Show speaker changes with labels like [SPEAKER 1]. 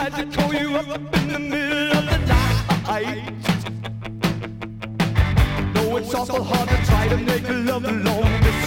[SPEAKER 1] tried to call you up in the middle of the night. No, it's awful hard to try to make love alone.